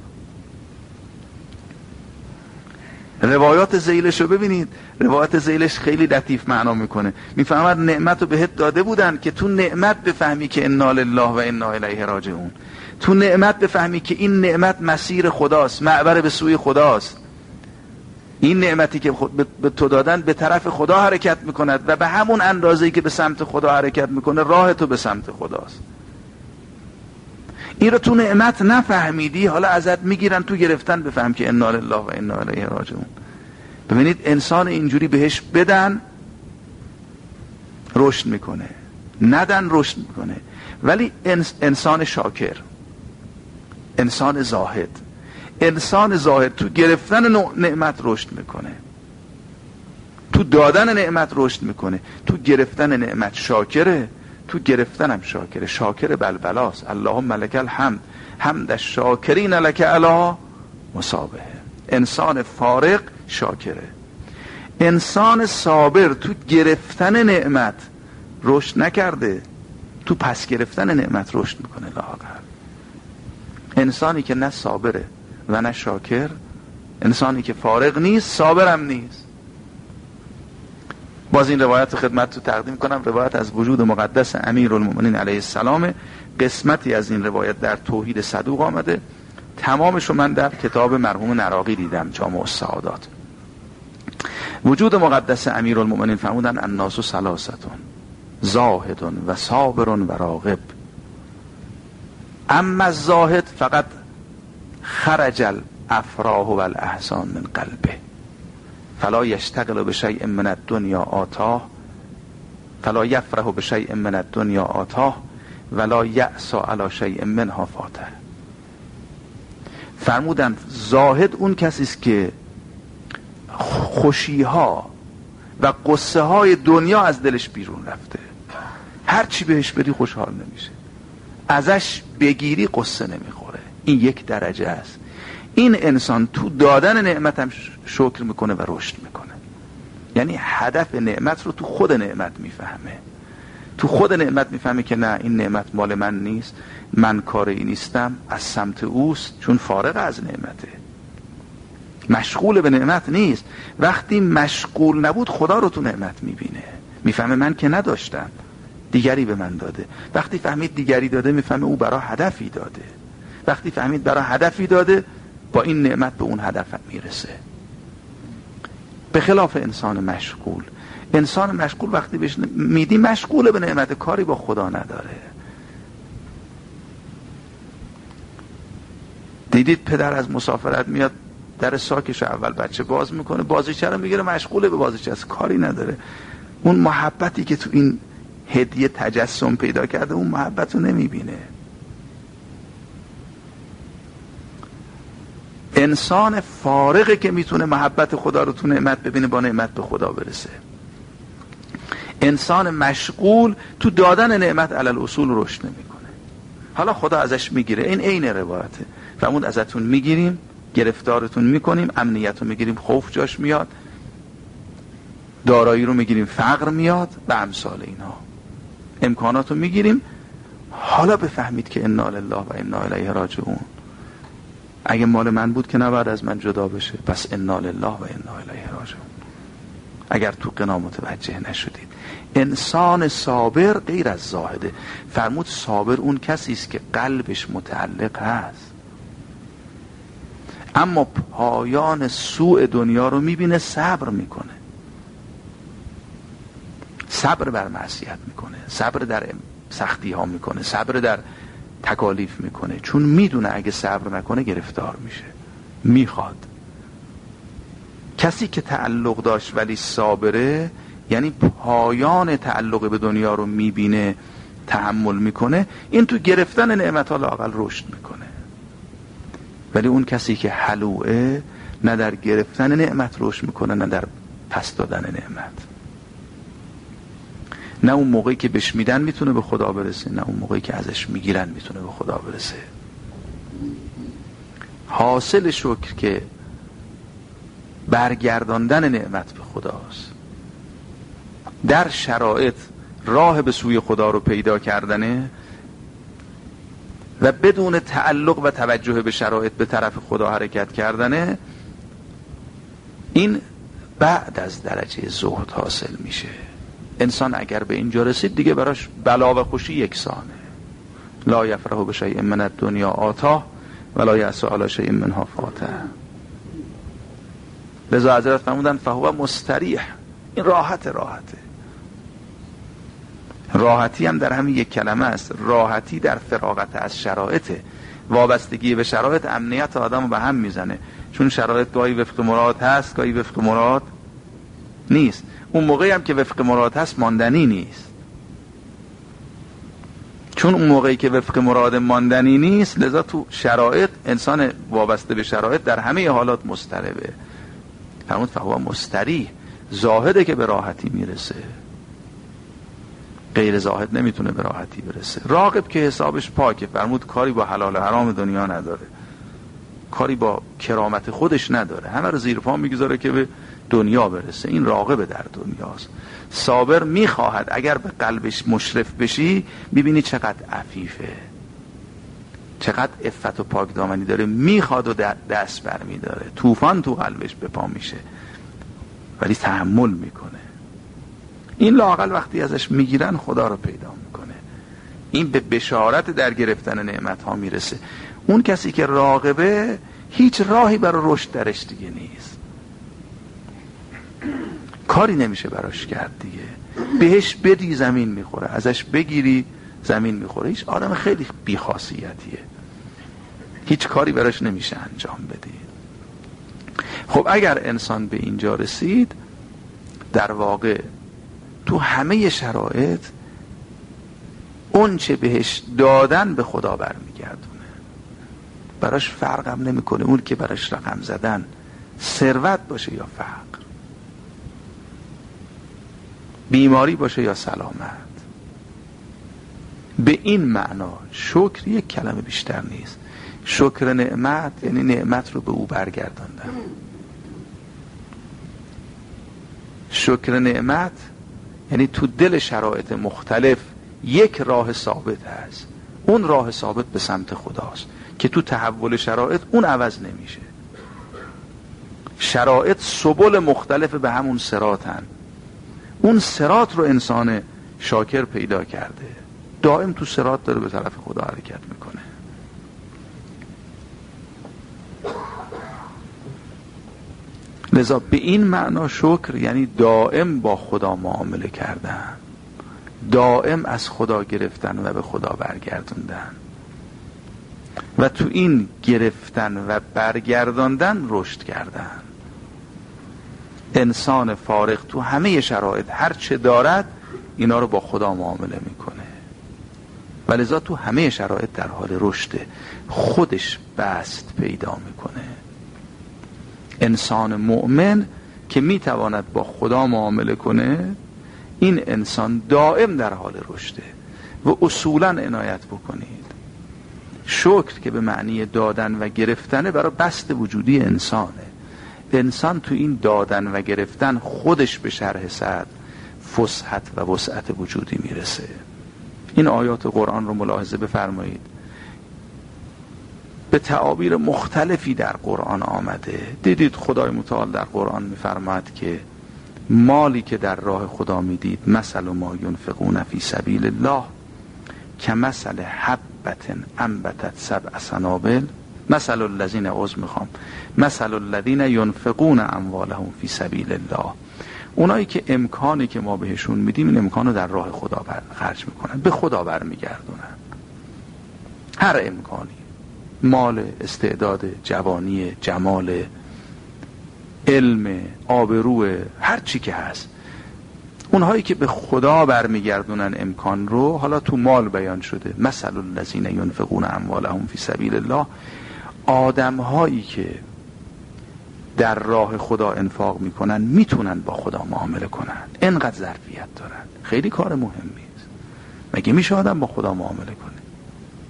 روایات ذیلش رو ببینید، روایات ذیلش خیلی لطیف معنا میکنه، میفهمد نعمت رو بهت داده بودن که تو نعمت بفهمی که انا لله و انا الیه راجعون، تو نعمت بفهمی که این نعمت مسیر خداست، معبر به سوی خداست، این نعمتی که خود به تو دادن به طرف خدا حرکت میکند و به همون اندازه‌ای که به سمت خدا حرکت میکنه راه تو به سمت خداست. این رو تو نعمت نفهمیدی، حالا ازت میگیرن تو گرفتن بفهم که انا لله و انا الیه راجعون. ببینید انسان اینجوری بهش بدن رشد میکنه، ندن رشد میکنه. ولی انسان شاکر، انسان زاهد، انسان زاهد تو گرفتن نعمت رشد میکنه، تو دادن نعمت رشد میکنه، تو گرفتن نعمت شاکره، تو گرفتنم شاکره، شاکر بلبلاست. اللهم لک الحمد حمد الشاکرین لک علی مصابه. انسان فارغ شاکره. انسان صابر تو گرفتن نعمت رشد نکرده، تو پس گرفتن نعمت رشد میکنه لااقل. انسانی که نه صابره و نه شاکر، انسانی که فارغ نیست صابرم نیست. باز این روایت خدمت رو تقدیم کنم، روایت از وجود مقدس امیرالمؤمنین علیه السلام. قسمتی از این روایت در توحید صدوق آمده، تمامش رو من در کتاب مرحوم نراقی دیدم، جامع السعادات. وجود مقدس امیرالمؤمنین فرمودن الناس ثلاثتون زاهد و صابر و راغب، اما الزاهد فقط خرج الافراح و الاحسان من قلبه فلا یشتغل بشیء من الدنیا آتاه فلا یفرح بشیء من الدنیا آتاه ولا یأس علی شیء منها فاته. فرمودن زاهد اون کسی است که خوشیها و قصه های دنیا از دلش بیرون رفته، هر چی بهش بدی خوشحال نمیشه، ازش بگیری قصه نمیخوره. این یک درجه است. این انسان تو دادن نعمت هم شکر میکنه و رشد میکنه، یعنی هدف نعمت رو تو خود نعمت میفهمه، تو خود نعمت میفهمه که نه این نعمت مال من نیست، من کاری نیستم، از سمت اوست، چون فارغ از نعمته، مشغول به نعمت نیست. وقتی مشغول نبود خدا رو تو نعمت میبینه، میفهمه من که نداشتم دیگری به من داده. وقتی فهمید دیگری داده میفهمه او برای هدفی داده. وقتی فهمید برای هدفی داده با این نعمت به اون هدف میرسه. به خلاف انسان مشغول، انسان مشغول وقتی بهش میدی مشغول به نعمت، کاری با خدا نداره. دیدید پدر از مسافرت میاد در ساکش اول بچه باز میکنه، بازیچه رو میگیره مشغوله به بازیچه، از کاری نداره. اون محبتی که تو این هدیه تجسم پیدا کرده اون محبت رو نمیبینه. انسان فارغه که میتونه محبت خدا رو تو نعمت ببینه، با نعمت به خدا برسه. انسان مشغول تو دادن نعمت علل اصول رشد نمیکنه. حالا خدا ازش میگیره، این عین روایته، فرمود ازتون میگیریم، گرفتارتون میکنیم، امنیت رو میگیریم، خوف جاش میاد، دارایی رو میگیریم، فقر میاد و امثال اینها، امکانات رو میگیریم. حالا بفهمید که انا لله و انا الیه راجعون. اگه مال من بود که نباید از من جدا بشه، پس انا لله و انا الیه راجعون. اگر تو قنا متوجه نشدید، انسان صابر غیر از زاهده. فرمود صابر اون کسی است که قلبش متعلق هست، اما پایان سوء دنیا رو میبینه، صبر میکنه، صبر بر معصیت میکنه، صبر در سختی ها میکنه، صبر در تکالیف میکنه، چون میدونه اگه صبر نکنه گرفتار میشه، میخواد. کسی که تعلق داشت ولی صابره، یعنی پایان تعلق به دنیا رو میبینه، تحمل میکنه، این تو گرفتن نعمت ها لااقل رشد میکنه. ولی اون کسی که حلوعه، نه در گرفتن نعمت رشد میکنه، نه در پس دادن نعمت. نه اون موقعی که بهش میدن میتونه به خدا برسه، نه اون موقعی که ازش میگیرن میتونه به خدا برسه. حاصل شکر که برگرداندن نعمت به خداست. در شرایط راه به سوی خدا رو پیدا کردنه و بدون تعلق و توجه به شرایط به طرف خدا حرکت کردنه، این بعد از درجه زهد حاصل میشه. انسان اگر به اینجا رسید دیگه براش بلا و خوشی یکسانه. لا یفرح بشیء من الدنیا آتاه ولا یأس علی شیء منها فاته. لذا حضرت فرمودن فهو مستریح، این راحت راحته. راحتی هم در همین یک کلمه است. راحتی در فراغت از شرایطه. وابستگی به شرایط امنیت آدم رو به هم میزنه، چون شرایط گاهی وفق مراد هست گاهی وفق مراد نیست. اون موقعی هم که وفق مراد هست ماندنی نیست، چون اون موقعی که وفق مراد ماندنی نیست، لذا تو شرایط انسان وابسته به شرایط در همه حالات مضطربه. فرمود فهو مستریح، زاهده که به راحتی میرسه، غیر زاهد نمیتونه به راحتی برسه. راغب که حسابش پاکه، فرمود کاری با حلال و حرام دنیا نداره، کاری با کرامت خودش نداره، همه رو زیر پا میگذاره که به دنیا برسه. این راغب در دنیاست. صابر میخواهد اگر به قلبش مشرف بشی ببینی چقدر عفیفه، چقدر عفت و پاک دامنی داره، میخواد و دست بر میداره، طوفان تو قلبش به پا میشه ولی تحمل میکنه. این لااقل وقتی ازش میگیرن خدا رو پیدا میکنه. این به بشارت در گرفتن نعمت ها میرسه. اون کسی که راغبه هیچ راهی برای رشد درش دیگه نیست، کاری نمیشه براش کرد دیگه. بهش بدی زمین میخوره، ازش بگیری زمین میخوره. هیچ آدم خیلی بیخاصیتیه، هیچ کاری براش نمیشه انجام بدی. خب اگر انسان به اینجا رسید، در واقع تو همه شرایط اون چه بهش دادن به خدا برمیگردونه. براش فرقم نمیکنه اون که براش رقم زدن ثروت باشه یا فقر، بیماری باشه یا سلامت. به این معنا شکر یک کلمه بیشتر نیست. شکر نعمت یعنی نعمت رو به او برگرداندن. شکر نعمت یعنی تو دل شرایط مختلف یک راه ثابت هست، اون راه ثابت به سمت خداست که تو تحول شرایط اون عوض نمیشه. شرایط سبل مختلف به همون صراطن، اون صراط رو انسان شاکر پیدا کرده، دائم تو صراط داره به طرف خدا حرکت میکنه. لذا به این معنا شکر یعنی دائم با خدا معامله کردن، دائم از خدا گرفتن و به خدا برگردوندن و تو این گرفتن و برگرداندن رشد کردن. انسان فارغ تو همه شرایط هر چه دارد اینا رو با خدا معامله میکنه و لذا تو همه شرایط در حال رشده، خودش بست پیدا میکنه. انسان مؤمن که میتواند با خدا معامله کنه، این انسان دائم در حال رشده. و اصولا عنایت بکنید، شکر که به معنی دادن و گرفتنه برای بست وجودی انسانه. انسان تو این دادن و گرفتن خودش به شرح صدر فسحت و وسعت وجودی میرسه. این آیات قرآن رو ملاحظه بفرمایید، به تعابیر مختلفی در قرآن آمده. دیدید خدای متعال در قرآن میفرماید که مالی که در راه خدا میدید، مثل ما ینفقون فی سبیل الله کمثل حبة انبتت سبع سنابل مثل الذین عذر میخوام مثل الذین ینفقون اموالهم فی سبیل الله. اونایی که امکانی که ما بهشون میدیم این امکانو در راه خدا خرج میکنن، به خدا برمیگردونن. هر امکانی، مال، استعداد، جوانی، جمال، علم، آبرو، هر چی که هست، اونهایی که به خدا برمیگردونن امکان رو، حالا تو مال بیان شده مثل الذین ینفقون اموالهم فی سبیل الله، آدمهایی که در راه خدا انفاق میکنن میتونن با خدا معامله کنن، انقدر ظرفیت دارن. خیلی کار مهمیست. مگه میشه آدم با خدا معامله کنه؟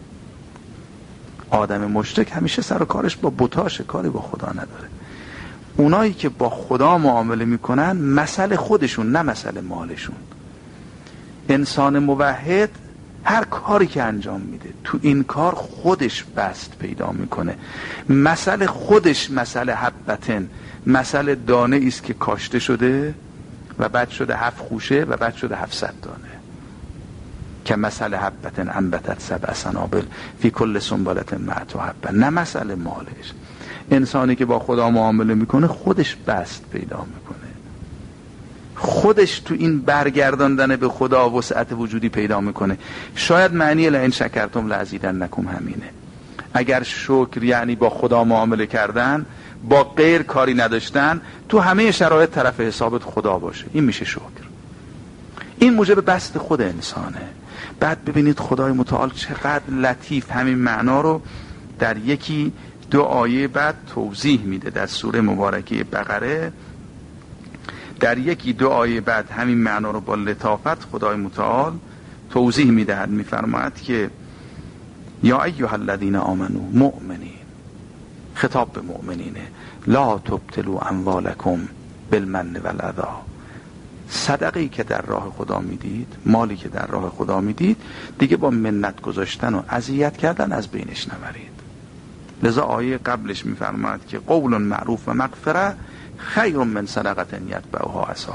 آدم مشرک همیشه سر و کارش با بتاشه، کاری با خدا نداره. اونایی که با خدا معامله میکنن مسئله خودشون نه مسئله مالشون. انسان موحد هر کاری که انجام میده تو این کار خودش بست پیدا میکنه. مسئله خودش مسئله حبتن، مسئله دانه ایست که کاشته شده و بعد شده هفت خوشه و بعد شده هفتصد دانه. که مسئله حبتن انبتت سبع سنابل فی کل سنبلة مئة حبه. نه مسئله مالش. انسانی که با خدا معامله میکنه خودش بست پیدا میکنه، خودش تو این برگرداندن به خدا وسعت وجودی پیدا میکنه. شاید معنی لئن شکرتم لازیدنکم همینه. اگر شکر یعنی با خدا معامله کردن، با غیر کاری نداشتن، تو همه شرایط طرف حسابت خدا باشه، این میشه شکر. این موجب بست خود انسانه. بعد ببینید خدای متعال چقدر لطیف همین معنا رو در یکی دو آیه بعد توضیح میده. در سوره مبارکه بقره در یکی دو آیه بعد همین معنا رو با لطافت خدای متعال توضیح میدهد. میفرماید که یا ایها الذین آمنو مؤمنین، خطاب به مؤمنینه، لا تبطلوا اموالکم بالمن والاذی. صدقه‌ای که در راه خدا میدید، مالی که در راه خدا میدید، دیگه با منت گذاشتن و اذیت کردن از بینش نبرید. لذا آیه قبلش میفرماید که قول معروف و مغفره خیر من صدقه یتبعها اذی.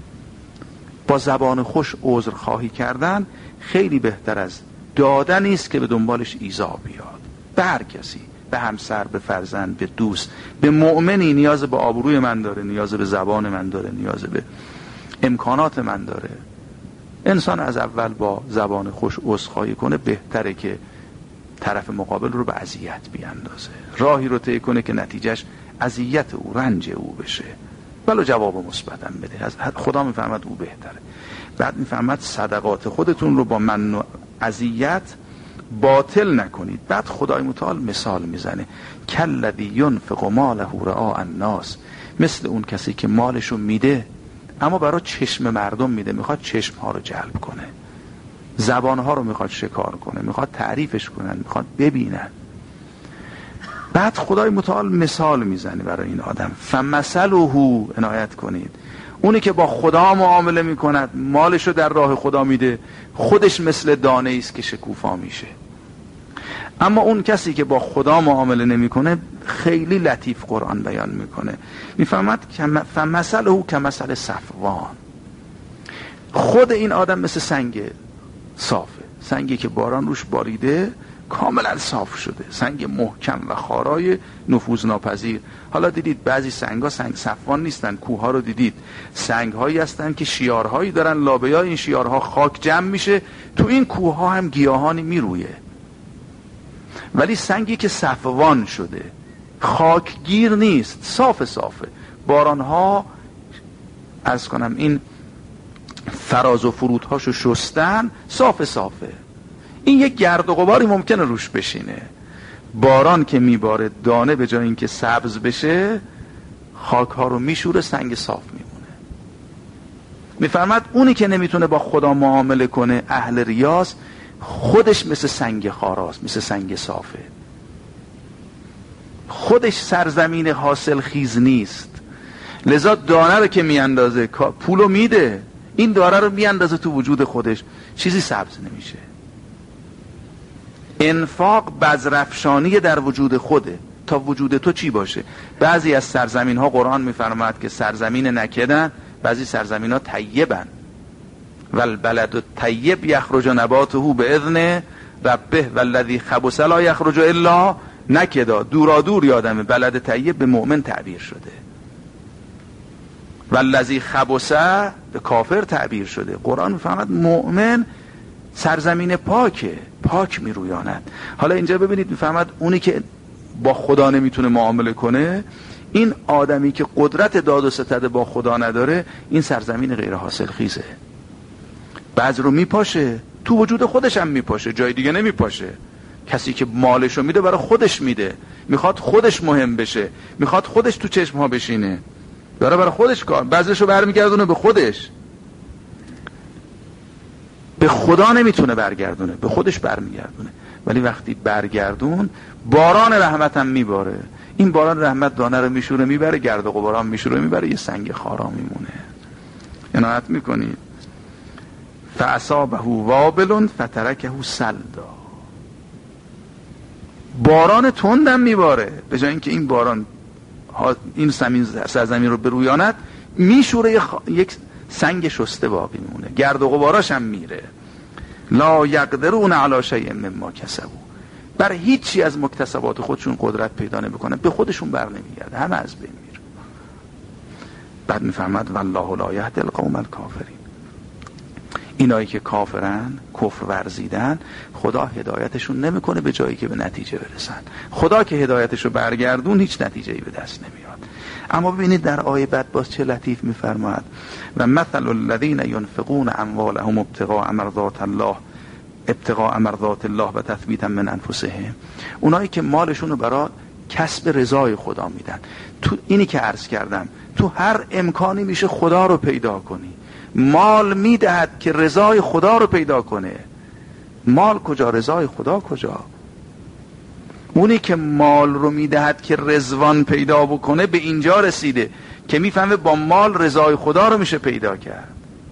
با زبان خوش عذر خواهی کردن خیلی بهتر از دادنی است که به دنبالش ایذا بیاد. به هر کسی، به همسر، به فرزند، به دوست، به مؤمنی نیاز به آبروی من داره، نیاز به زبان من داره، نیاز به امکانات من داره. انسان از اول با زبان خوش عذرخواهی کنه، بهتره که طرف مقابل رو به اذیت بیاندازه، راهی رو طی کنه که نتیجهش اذیت او، رنج او بشه، ولو جواب مثبتم بده. از خدا میفهمد او بهتره. بعد میفهمد صدقات خودتون رو با من و اذیت باطل نکنید. بعد خدای متعال مثال میزنه، کالذی ینفق ماله رعاء الناس، مثل اون کسی که مالشو میده اما برای چشم مردم میده، میخواد چشم ها رو جلب کنه، زبان ها رو میخواد شکار کنه، میخواد تعریفش کنن، میخواد ببینن. بعد خدای متعال مثال میزنه برای این آدم، فمثله، عنایت کنید، اونی که با خدا معامله میکند، مالشو در راه خدا میده، خودش مثل دانه است که شکوفا میشه. اما اون کسی که با خدا معامله نمیکنه خیلی لطیف قرآن بیان میکنه، میفهمد فمثله کمثل صفوان. خود این آدم مثل سنگ صافه، سنگی که باران روش باریده کاملا صاف شده، سنگ محکم و خارای نفوذ ناپذیر. حالا دیدید بعضی سنگ‌ها سنگ صفوان نیستن، کوه‌ها رو دیدید سنگ‌هایی هستن که شیارهایی دارن، لابه‌های این شیارها خاک جمع میشه، تو این کوه‌ها هم گیاهانی میرویه. ولی سنگی که صفوان شده، خاکگیر نیست، صاف صافه، باران‌ها عرض کنم این فراز و فرودهاشو شستن، صاف صافه. این یک گرد و غباری ممکنه روش بشینه، باران که میباره دانه به جای اینکه سبز بشه خاک ها رو میشوره، سنگ صاف میمونه. میفرماد اونی که نمیتونه با خدا معامله کنه، اهل ریاست، خودش مثل سنگ خاراست، مثل سنگ صافه، خودش سرزمین حاصل خیز نیست. لذا دانه رو که میاندازه پولو میده، این دانه رو میاندازه تو وجود خودش، چیزی سبز نمیشه. انفاق بذرافشانی در وجود خوده تا وجود تو چی باشه. بعضی از سرزمین ها قرآن میفرماید که سرزمین نکدن، بعضی سرزمین ها طیبن، والبلد الطیب یخرج نباته باذن ربه والذی خبث لا یخرج الا نکدا. دورا دور یادمه بلد طیب به مؤمن تعبیر شده، والذی خبث به کافر تعبیر شده. قرآن میفرماید مؤمن سرزمین پاکه، پاک میرویاند. حالا اینجا ببینید میفهمد اونی که با خدا نمیتونه معامله کنه، این آدمی که قدرت داد و ستد با خدا نداره، این سرزمین غیر حاصل خیزه، بعض رو میپاشه، تو وجود خودش هم میپاشه، جای دیگه نمیپاشه. کسی که مالشو میده برای خودش میده، میخواد خودش مهم بشه، میخواد خودش تو چشم ها بشینه، داره برای خودش کار، بعضیشو برمیگردونه به خودش، به خدا نمیتونه برگردونه، به خودش برمیگردونه. ولی وقتی برگردون باران رحمت هم میباره. این باران رحمت دانه رو میشوره میبره، گرد و غبارام میشوره میبره، یه سنگ خارا میمونه. عنایت میکنید؟ فاصابه وابل فترکه سلدا. باران تندم میباره، به جای اینکه این باران این زمین سرزمین رو برویاند، میشوره یک سنگ شسته باقی میمونه، گرد و غباراش هم میره. لا یقدرون علی شیء مما کسبوا. بر هیچی از مکتسبات خودشون قدرت پیدا نمیکنه، به خودشون بر نمیگرده، همه از بین میره. بعد میفرماد والله لا یهدی القوم الکافرین. اینایی که کافرن، کفر ورزیدن، خدا هدایتشون نمیکنه به جایی که به نتیجه برسن. خدا که هدایتشو برگردون هیچ نتیجه‌ای به دست نمیاد. اما ببینید در آیه بعد باز چه لطیف میفرماد: و مثل الذین ينفقون اموالهم ابتغاء مرضات الله ابتغاء مرضات الله و تثبیتا من انفسهم. اونایی که مالشون رو برای کسب رضای خدا میدن. تو اینی که عرض کردم، تو هر امکانی میشه خدا رو پیدا کنی. مال میدهد که رضای خدا رو پیدا کنه. مال کجا، رضای خدا کجا؟ اونی که مال رو میدهد که رضوان پیدا بکنه به اینجا رسیده که میفهمه با مال رضای خدا رو میشه پیدا کرد،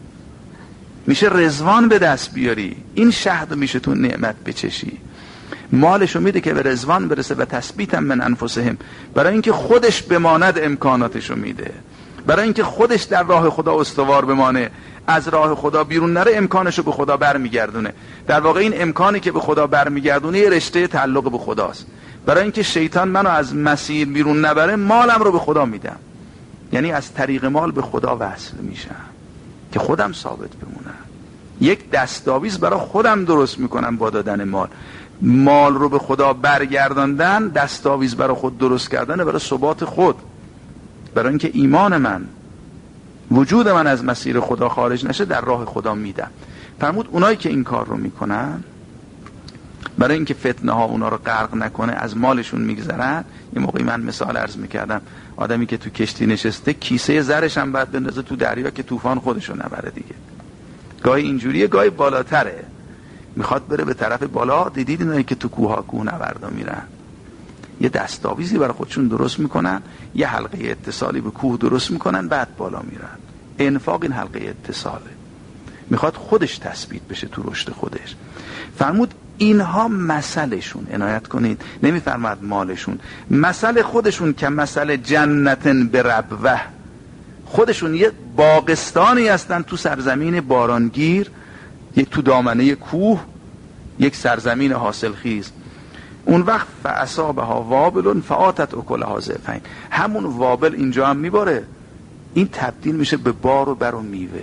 میشه رضوان به دست بیاری. این شهد میشه تو نعمت بچشی. مالشو میده که به رضوان برسه و تثبیتا من انفسهم، برای اینکه خودش بماند امکاناتشو میده، برای اینکه خودش در راه خدا استوار بمانه، از راه خدا بیرون نره، امکانشو به خدا برمیگردونه. در واقع این امکانی که به خدا برمیگردونه یه رشته تعلق به خداست. برای اینکه شیطان منو از مسیر بیرون نبره، مالم رو به خدا میدم، یعنی از طریق مال به خدا وصل میشم که خودم ثابت بمونم. یک دستاویز برای خودم درست میکنم با دادن مال. مال رو به خدا برگرداندن دستاویز برای خود درست کردن، برای ثبات خود، برای اینکه ایمان من، وجود من از مسیر خدا خارج نشه، در راه خدا میدم. فرمود اونایی که این کار رو میکنن، برای اینکه فتنه ها اونا رو غرق نکنه، از مالشون میگذرن. یه موقعی من مثال عرض میکردم، آدمی که تو کشتی نشسته، کیسه زرش هم باید بندازه تو دریا که طوفان خودشو نبره دیگه. گاهی اینجوریه، گاهی بالاتره، میخواد بره به طرف بالا. دیدید اینایی که تو کوه ها کوه نوردا میرن، یه دستاویزی برای خودشون درست میکنن، یه حلقه اتصالی به کوه درست میکنن، بعد بالا میرن. انفاق این حلقه اتصاله، میخواد خودش تثبیت بشه تو رشد خودش. فرمود اینها مثلشون، عنایت کنید، نمیفرماد مالشون، مثل خودشون که مثل جنتن بربوه، خودشون یه باغستانی هستن تو سرزمین بارانگیر، یک تو دامنه کوه، یک سرزمین حاصلخیز. اون وقت فاصابها وابل فآتت اکلها ضعفین. همون وابل اینجا هم میباره، این تبدیل میشه به بار و بر و میوه،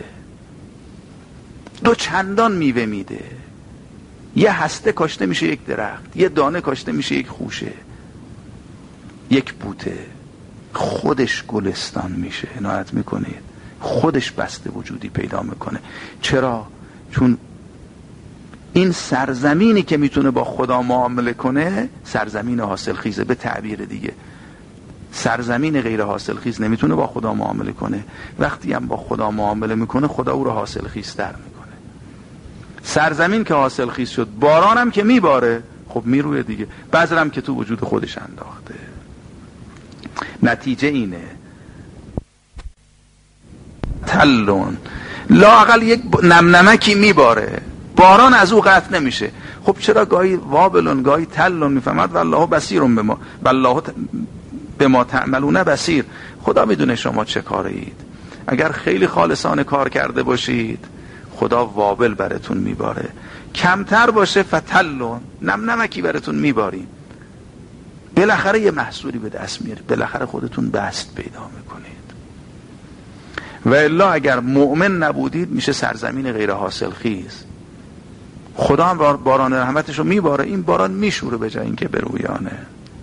دو چندان میوه میده. یه هسته کاشته میشه یک درخت، یه دانه کاشته میشه یک خوشه، یک بوته، خودش گلستان میشه. عنایت میکنید؟ خودش بسته وجودی پیدا میکنه. چرا؟ چون این سرزمینی که میتونه با خدا معامله کنه سرزمین حاصل خیزه. به تعبیر دیگه، سرزمین غیر حاصل خیز نمیتونه با خدا معامله کنه. وقتی هم با خدا معامله میکنه، خدا او رو حاصل خیزتر میکنه. سرزمین که حاصل خیز شد، باران هم که میباره، خب میروه دیگه، بذرم که تو وجود خودش انداخته. نتیجه اینه تلون لااقل یک نمنمکی میباره، باران از او قطع نمیشه. خب چرا گاهی وابلون گاهی تلون میفهمد؟ والله بصیرون بما والله بما تعملون بصیر. خدا میدونه شما چه کاره اید. اگر خیلی خالصانه کار کرده باشید، خدا وابل براتون میباره. کمتر باشه فتلون، نم نمکی براتون میباریم. بالاخره یه محصولی به دست میارید، بالاخره خودتون بست پیدا میکنید. و الا اگر مؤمن نبودید، میشه سرزمین غیر حاصل خیز. خدا هم باران رحمتش رو میباره، این باران میشوره به جای اینکه برویانه.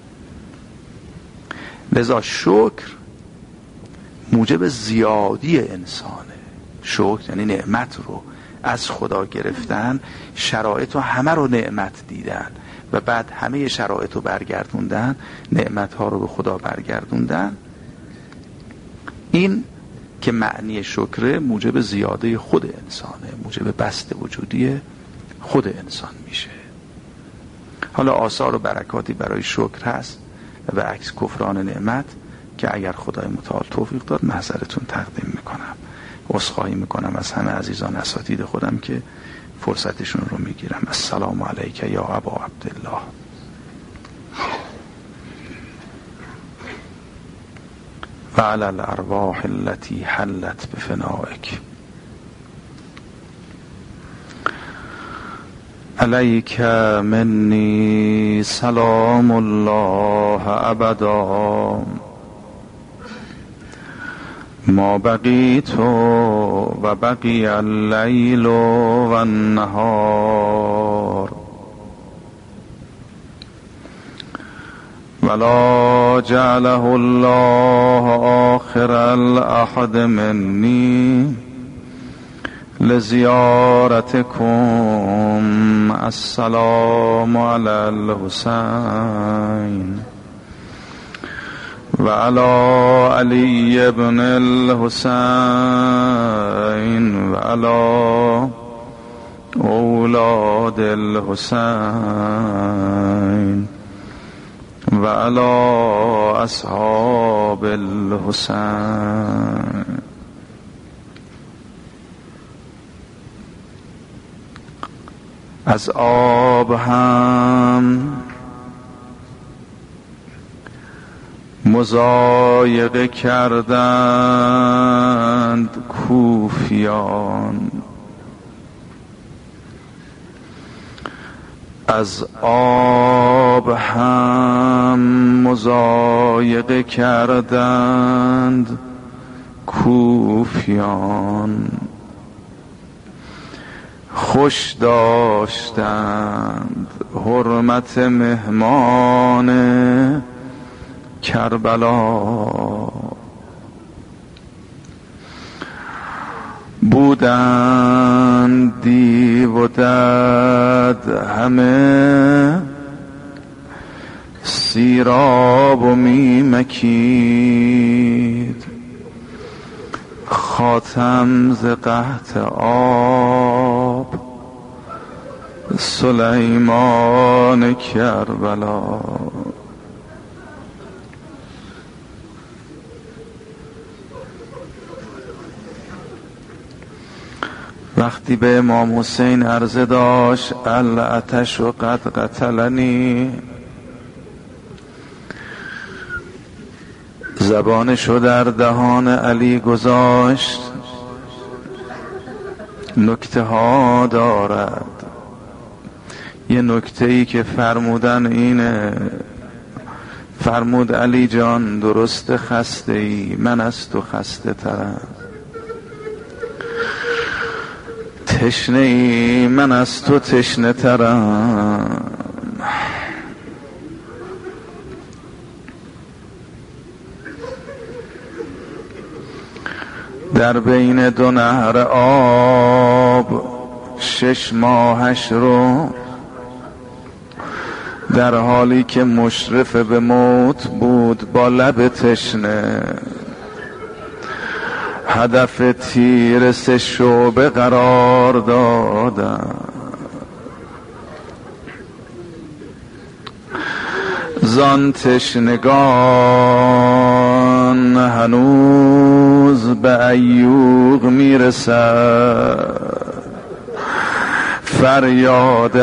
لذا شکر موجب زیادی انسانه. شکر یعنی نعمت رو از خدا گرفتن، شرایط رو همه رو نعمت دیدن و بعد همه شرایط رو برگردوندن، نعمت ها رو به خدا برگردوندن. این که معنی شکر موجب زیاده خود انسانه، موجب بسط وجودی خود انسان میشه. حالا آثار و برکاتی برای شکر هست، و به عکس کفران نعمت که اگر خدای متعال توفیق داد محضرتون تقدیم میکنم. عذرخواهی میکنم از همه عزیزان اساتید خودم که فرصتشون رو میگیرم. السلام علیک یا ابا عبدالله. و علی الارواح التي حلت بفنائک. علیک منی سلام الله ابدا ما بقیت و بقی اللیل و النهار ولا جعله الله آخر الأحد منی لزیارتكم. السلام علی الحسین و علی علی ابن الحسین و علی اولاد الحسین و علی اصحاب الحسین. از آب هم مضایقه کردند کوفیان، از آب هم مضایقه کردند کوفیان، خوش داشتند حرمت مهمان کربلا، بودند دیو و دد همه سیراب و می مکید، خاتم ز قحط آب سلیمان کربلا. وقتی به امام حسین عرضه داشت العطش و قد قتلنی، زبانشو در دهان علی گذاشت، نکته ها دارد. یه نکته ای که فرمودن اینه، فرمود علی جان درست خسته ای، من از تو خسته ترم، تشنه ای، من از تو تشنه ترم. در بین دو نهر آب شش ماهش رو، در حالی که مشرف به موت بود با لب تشنه، هدف تیر سه شعبه قرار دادم. زان تشنگان هنوز به ایوغ میرسد فریاد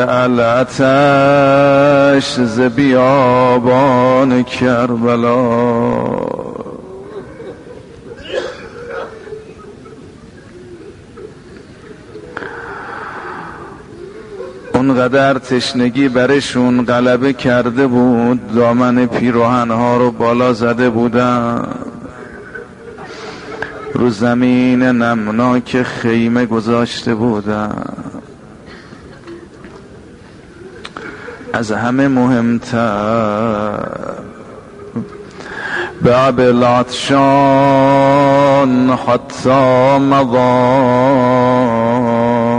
العطش ز بیابان کربلا. اونقدر تشنگی برشون غلبه کرده بود، دامن پیراهنها رو بالا زده بودن، رو زمین نمناک خیمه گذاشته بودن. از همه مهمتر باب العطشان حتی مضا،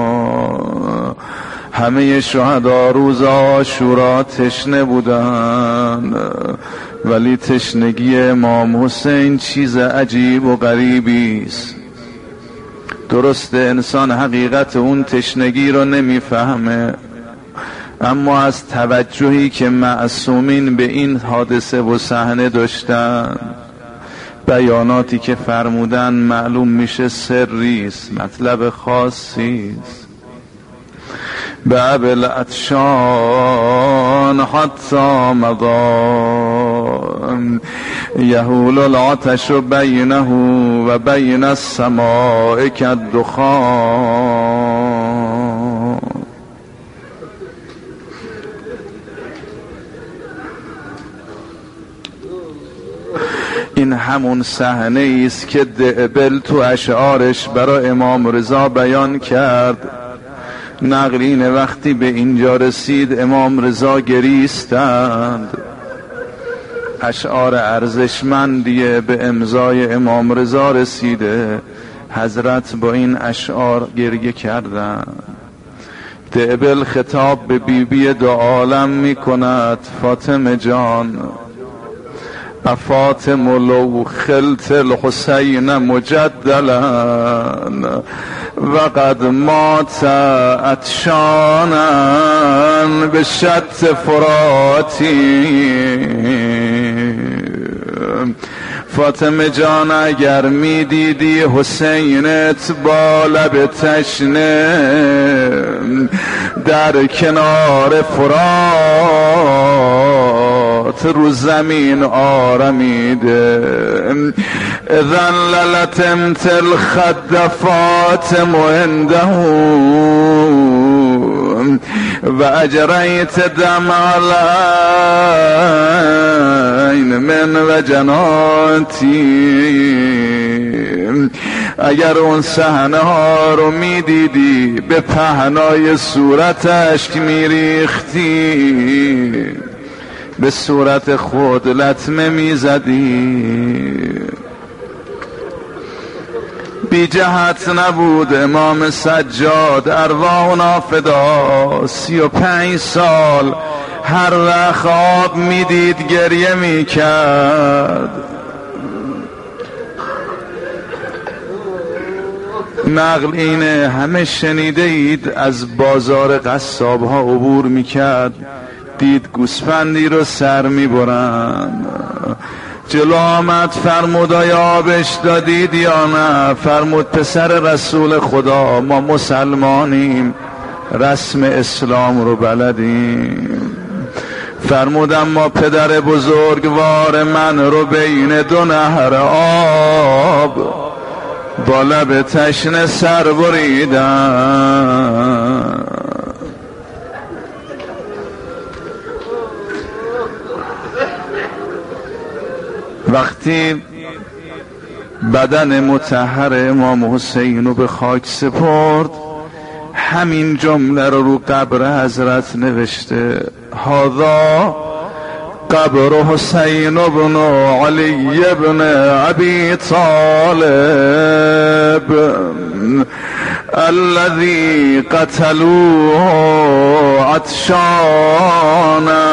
همه شهدا روز عاشورا تشنه بودن، ولی تشنگی امام حسین چیز عجیب و غریبی است. درسته انسان حقیقت اون تشنگی رو نمیفهمه، اما از توجهی که معصومین به این حادثه و صحنه داشتن، بیاناتی که فرمودن معلوم میشه سریست، مطلب خاصیست. به ابل عطشان حتی مضا یهول العطش بینه و بین السماء کالدخان. این همون صحنه است که دعبل تو اشعارش برای امام رضا بیان کرد. نقلین وقتی به اینجا رسید امام رضا گریستند. اشعار ارزشمندیه به امضای امام رضا رسیده. حضرت با این اشعار گریه کردند. دعبل خطاب به بیبی دو عالم می کند: فاطمه جان، افاطم لو خلت الحسین مجدلا وقد مات عطشانا بشط فراتی. فاطمه جان، اگر می دیدی حسینت با لب تشنه در کنار فرات رو زمین آرمیده، اذن للتمت الخد فاطم عنده و اجریت دمع العین من وجناتی. اگر اون صحنه ها رو می دیدی به پهنای صورتش می ریختی، به صورت خود لطمه می زدی. بی جهت نبود امام سجاد ارواحنا فدا. سی و پنج سال هر وقت خواب می دید گریه می کرد. نقل اینه، همه شنیده اید از بازار قصاب ها عبور می کرد، دید گوسفندی رو سر می برن. جلو آمد، فرمود آیا آبش دادید یا نه؟ فرمود پسر رسول خدا، ما مسلمانیم، رسم اسلام رو بلدیم. فرمود اما پدر بزرگوار من رو بین دو نهر آب با لب تشنه سر بریدن. وقتی بدن مطهر امام حسین رو به خاک سپرد، همین جمله رو رو قبر حضرت نوشته: هذا قبر حسین بن علی بن ابی طالب الذي قتلوه عطشانا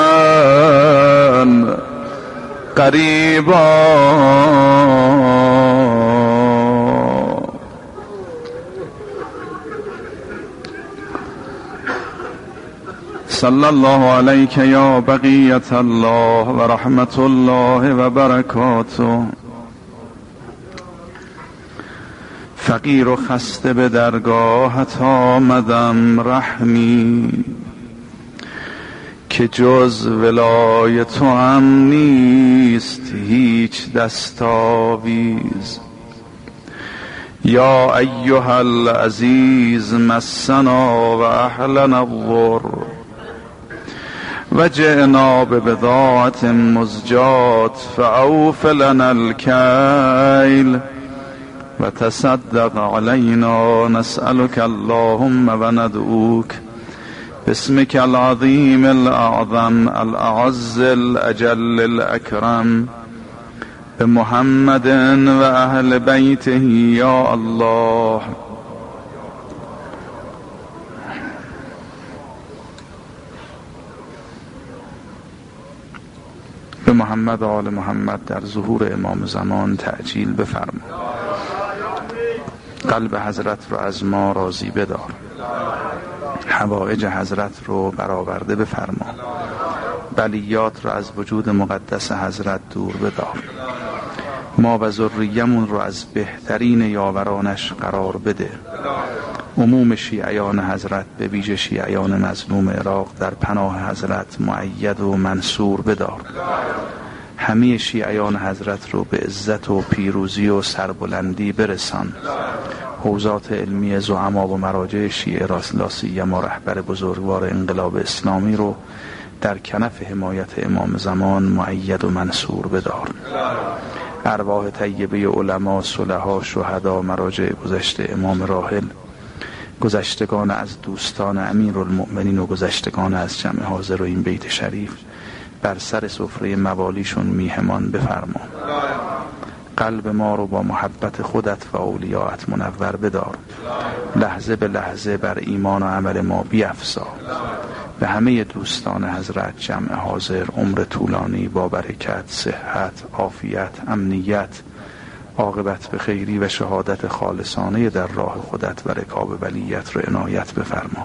قریبا. صلی الله علیک یا بقیت الله و رحمت الله و برکاته. فقیر و خسته به درگاهت آمدم رحمی، که جز ولای تو هم نیست هیچ دستاویز. یا ایها العزیز مسنا و اهلنا الضر و جئنا ببضاعة مزجاة فاوف لنا الكيل و تصدق علینا. نسألك اللهم و ندعوک باسمك العظیم الاعظم الاعز الاجل الاکرم بمحمد و اهل بیته یا الله. به محمد و آل محمد در ظهور امام زمان تعجیل بفرما. قلب حضرت رو از ما راضی بدار. حوائج حضرت رو برآورده بفرما، بلیات رو از وجود مقدس حضرت دور بدار، ما و ذریمون رو از بهترین یاورانش قرار بده، عموم شیعیان حضرت به ویژه شیعیان مظلوم عراق در پناه حضرت مؤید و منصور بدار، همه شیعیان حضرت رو به عزت و پیروزی و سربلندی برسان، حوزات علمی زعما و مراجع شیعه راسلاسی ما رهبر بزرگوار انقلاب اسلامی رو در کنف حمایت امام زمان مؤید و منصور بدار، ارواح طیبه علما، صلحا، شهدا، مراجع گذشته امام راحل، گذشتگان از دوستان امیرالمؤمنین و گذشتگان از جمع حاضر و این بیت شریف بر سر سفره موالیشون میهمان بفرما، قلب ما رو با محبت خودت و اولیاءت منور بدار، لحظه به لحظه بر ایمان و عمل ما بیفزا، به همه دوستان حضرت جمع حاضر عمر طولانی با برکت، صحت، عافیت، امنیت، عاقبت به خیری و شهادت خالصانه در راه خودت و رکاب ولیت رو عنایت بفرما،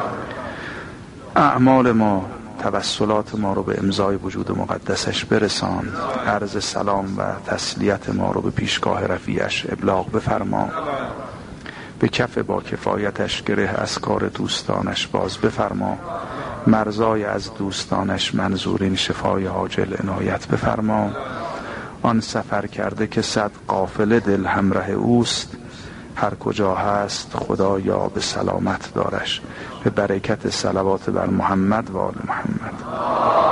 اعمال ما، توسلات ما رو به امضای وجود مقدسش برسان، عرض سلام و تسلیت ما رو به پیشگاه رفیعش ابلاغ بفرما، به کف با کفایتش گره از کار دوستانش باز بفرما، مرزای از دوستانش منظورین شفای عاجل عنایت بفرما، آن سفر کرده که صد قافله دل همراه اوست، هر کجا هست خدایا به سلامت دارش، به برکت صلوات بر محمد و آل محمد.